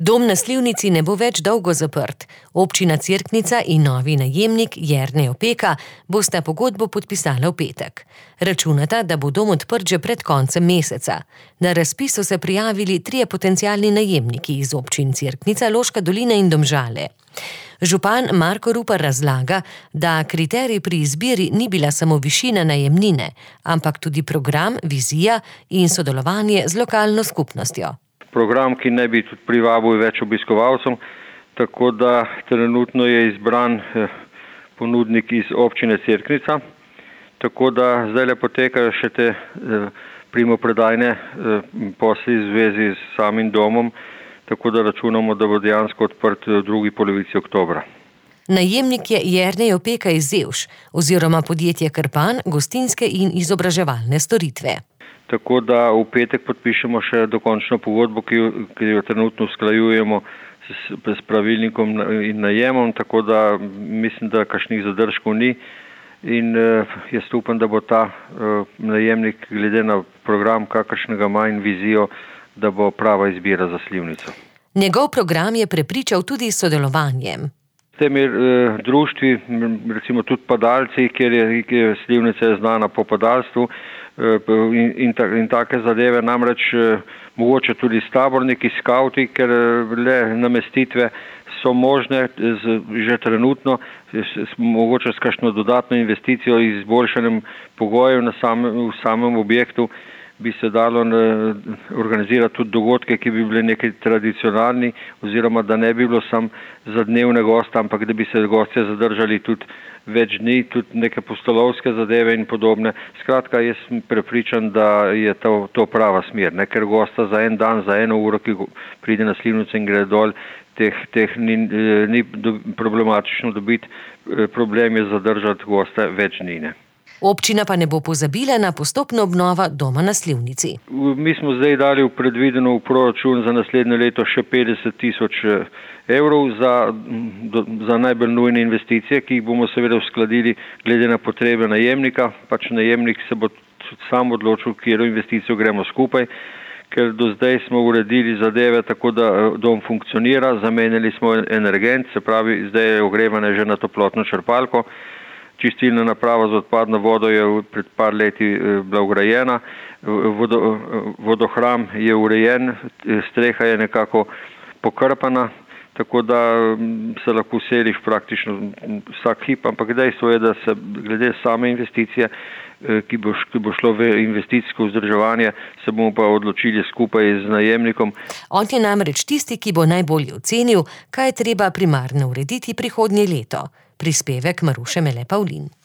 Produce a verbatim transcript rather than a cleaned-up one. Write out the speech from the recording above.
Dom na Slivnici ne bo več dolgo zaprt. Občina Cerknica in novi najemnik Jernej Opeka bosta pogodbo podpisala v petek. Računata, da bo dom odprt že pred koncem meseca. Na razpis so se prijavili trije potencialni najemniki iz občin Cerknica, Loška dolina in Domžale. Župan Marko Rupar razlaga, da kriterij pri izbiri ni bila samo višina najemnine, ampak tudi program, vizija in sodelovanje z lokalno skupnostjo. Program, ki ne bi tudi privabil več obiskovalcev, tako da trenutno je izbran ponudnik iz občine Cerknica, tako da zdaj potekajo še te primopredajne posli v zvezi s samim domom, tako da računamo, da bo dejansko odprt v drugi polovici oktobra. Najemnik je Jernej Opeka iz Zevš oziroma podjetje Krpan, gostinske in izobraževalne storitve. Tako da v petek podpišemo še dokončno pogodbo, ki jo, ki jo trenutno usklajujemo s, s pravilnikom in najemom, tako da mislim, da kakšnih zadržkov ni in uh, jaz upam, da bo ta uh, najemnik glede na program, kakršnega ima in vizijo, da bo prava izbira za Slivnico. Njegov program je prepričal tudi s sodelovanjem. S temi uh, društvi, recimo tudi padalci, kjer je, kjer Slivnica je znana po padalstvu, In, in, in take zadeve, namreč mogoče tudi s taborniki, skauti, ker le namestitve so možne z, že trenutno, s, s, mogoče s kakšno dodatno investicijo in izboljšanjem pogojev na samem, v samem objektu bi se dalo ne, organizirati tudi dogodke, ki bi bili nekaj tradicionalni, oziroma da ne bi bilo sam za dnevne goste, ampak da bi se gostje zadržali tudi več dni, tudi neke pustolovske zadeve in podobne. Skratka, jaz sem prepričan, da je to, to prava smer, ne? Ker gosta za en dan, za eno uro, ki pride na Slivnico in gre dol, teh, teh ni, ni problematično dobiti, problem je zadržati goste več dni. Ne? Občina pa ne bo pozabila na postopno obnova doma na Slivnici. Mi smo zdaj dali v predvideno v proračun za naslednje leto še petdeset tisoč evrov za, za najbolj nujne investicije, ki jih bomo seveda uskladili glede na potrebe najemnika. Pač najemnik se bo sam odločil, katero investicijo gremo skupaj, ker do zdaj smo uredili zadeve tako, da dom funkcionira, zamenjali smo energent, se pravi, zdaj je ogrevanje že na toplotno črpalko. Čistilna naprava za odpadno vodo je pred par leti bila ugrajena, vodo, vodohram je urejen, streha je nekako pokrpana, tako da se lahko seliš praktično vsak hip, ampak dejstvo je, da se glede same investicije, ki bo, ki bo šlo v investicijsko vzdrževanje, se bomo pa odločili skupaj z najemnikom. On je namreč tisti, ki bo najbolje ocenil, kaj je treba primarno urediti prihodnje leto. Prispevek Maruše Mele Pavlin.